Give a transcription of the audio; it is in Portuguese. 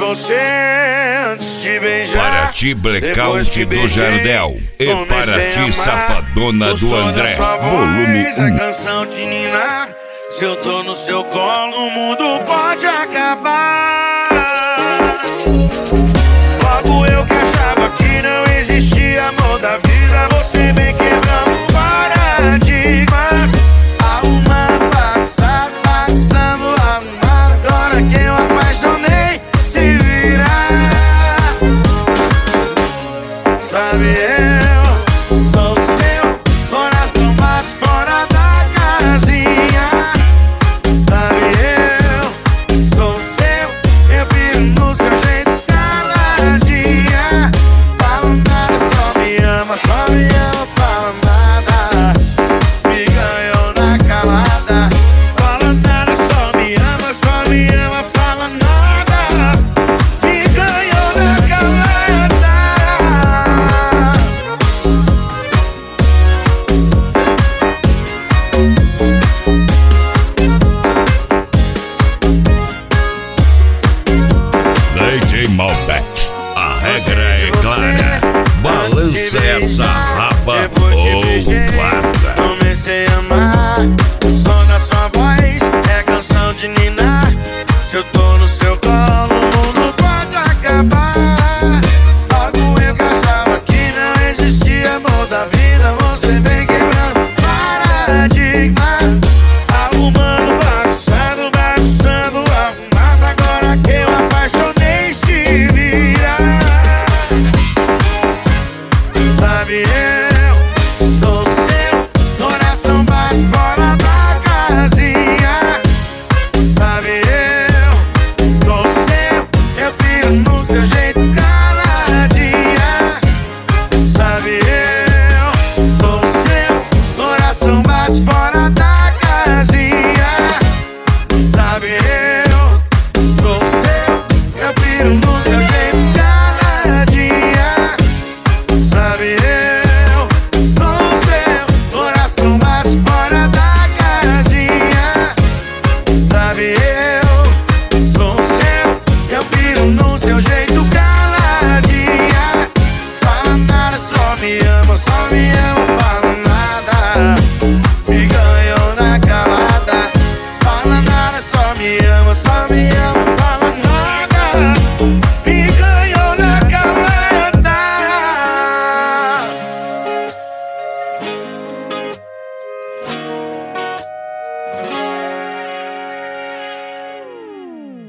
você antes de beijar. Para ti, Blackout do Jardel. E para ti, Safadona do André. Volume 1. A canção de ninar. Se eu tô no seu colo, o mundo pode acabar. Logo eu que achava que não existia amor da vida, você vem quebrando paradigmas. Arrumando, bagunçado, bagunçando, arrumado. Agora que eu apaixonei, se virar. Sabe, eu sou seu coração, mas fora da casinha. Sabe, eu sou seu, eu piro no seu jeito caladinha. Fala nada, só me ama, fala nada. Me ganhou na calada. Fala nada, só me ama, fala nada. Me ganhou na calada. DJ Malbec. A regra é clara. Balança essa raba ou vaza. Comecei a amar o som da sua voz, é canção de ninar. Se eu tô no seu colo, o mundo pode acabar. Logo eu que achava que não existia amor da vida, você vem quebrando paradigmas. Arrumando, bagunçando, arrumado. Agora que eu apaixonei, se vira. Sabe, eu sou seu coração, bate fora da casinha. Sabe, eu sou seu, eu piro no seu jeito caladinha. Sabe, eu sou seu coração, bate fora da casinha. Sabe, eu sou seu, eu piro no seu jeito caladinha. Sabe, eu sou seu coração, bate fora da casinha. Sabe, eu sou seu, eu piro no seu jeito caladinha. Fala nada, só me ama,